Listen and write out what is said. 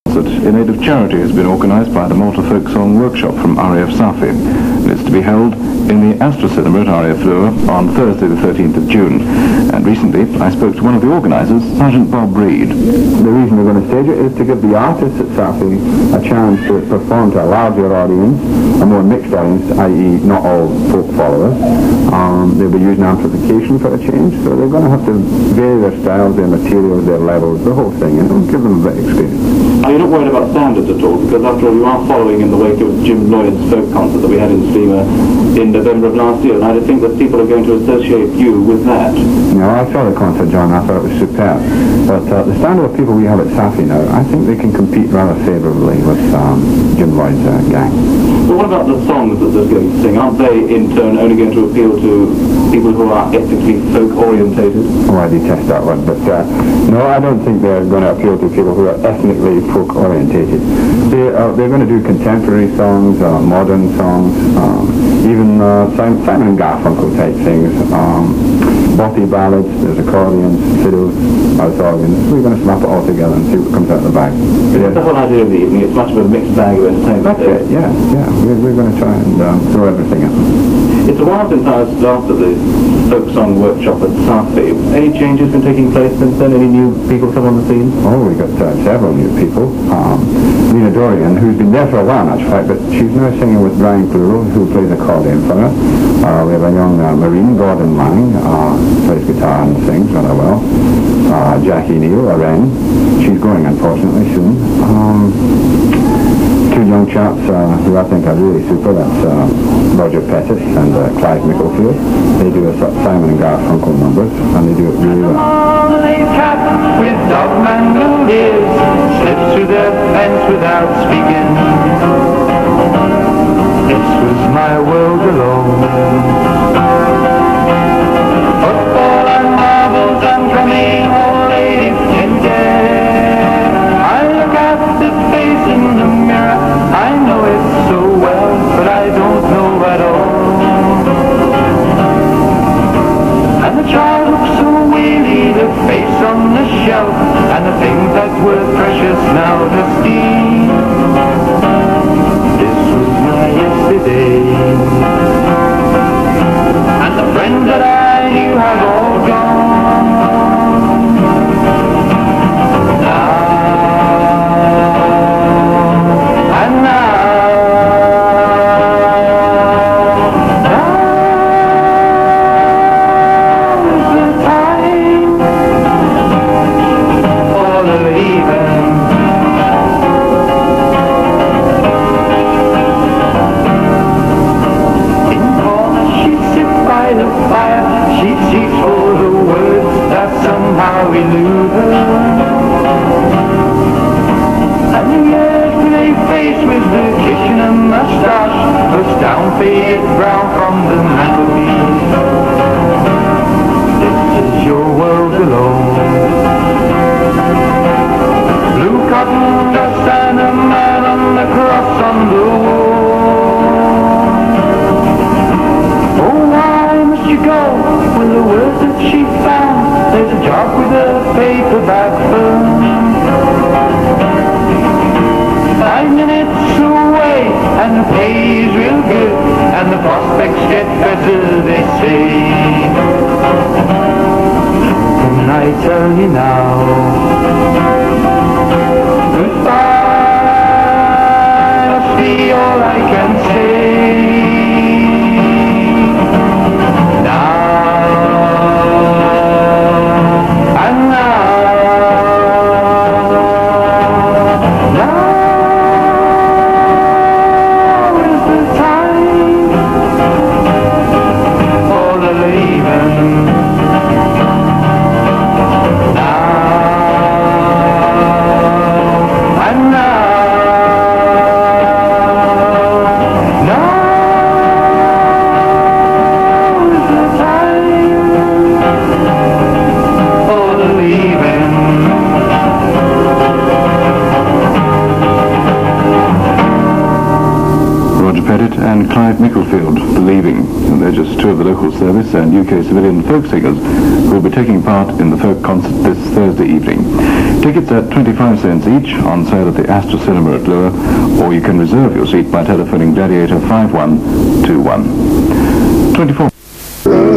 In aid of charity has been organised by the Malta Folk Song Workshop from RAF Safi. And it's to be held in the Astra Cinema at RAF Fleur on Thursday the 13th of June. And recently I spoke to one of the organisers, Sergeant Bob Reed. The reason we're going to stage it is to give the artists at Safi a chance to perform to a larger audience, a more mixed audience, i.e. not all folk followers. They'll be using amplification for a change, so they're going to have to vary their styles, their materials, their levels, the whole thing, and it'll give them a bit of experience. Are you not worried about standards at all? Because after all, you are following in the wake of Jim Lloyd's folk concert that we had in Steamer in November of last year, and I think that people are going to associate you with that. No, I saw the concert, John. I thought it was superb. But the standard of people we have at Safi now, I think they can compete rather favourably with Jim Lloyd's gang. Well, what about the songs that they're going to sing? Aren't they, in turn, only going to appeal to people who are ethnically folk-orientated? Oh, I detest that word, but no, I don't think they're going to appeal to people who are ethnically folk-orientated. They're going to do contemporary songs, modern songs, even Simon and Garfunkel type things, bothy ballads, there's accordions, fiddles, mouth organs. We're going to slap it all together and see what comes out of the bag. That's the whole idea of the evening. It's much of a mixed bag of entertainment. That's it, yeah. We're going to try and throw everything at them. It's a while since I was after the folk song workshop at Safi. Any changes been taking place since then? Any new people come on the scene? Oh, we've got several new people. Nina Dorian, who's been there for a while, in actual fact, but she's now singing with Brian Plural, who plays accordion for her. We have a young Marine, Gordon Lang, plays guitar and sings rather well. Jackie Neal, a Wren. She's going, unfortunately, soon. Two young chaps who I think are really super. That's Roger Pettis and Clive Micklefield. They do a Simon and Garfunkel numbers, and they do it really well. Marmalade cat with dog-mangled ears slips through the fence without speaking. This was my world alone. Football and marbles and drumming, old lady ginger. I look at the face in the mirror. I know it so well, but I don't know at all. And the child looks so weary, the face on the shelf, and the things that were precious now dusty. This was my yesterday, and the friends that I knew have all gone. Clive Micklefield, Believing. And they're just two of the local service and UK civilian folk singers who will be taking part in the folk concert this Thursday evening. Tickets at 25 cents each, on sale at the Astor Cinema at Lower, or you can reserve your seat by telephoning Gladiator 5121. 24.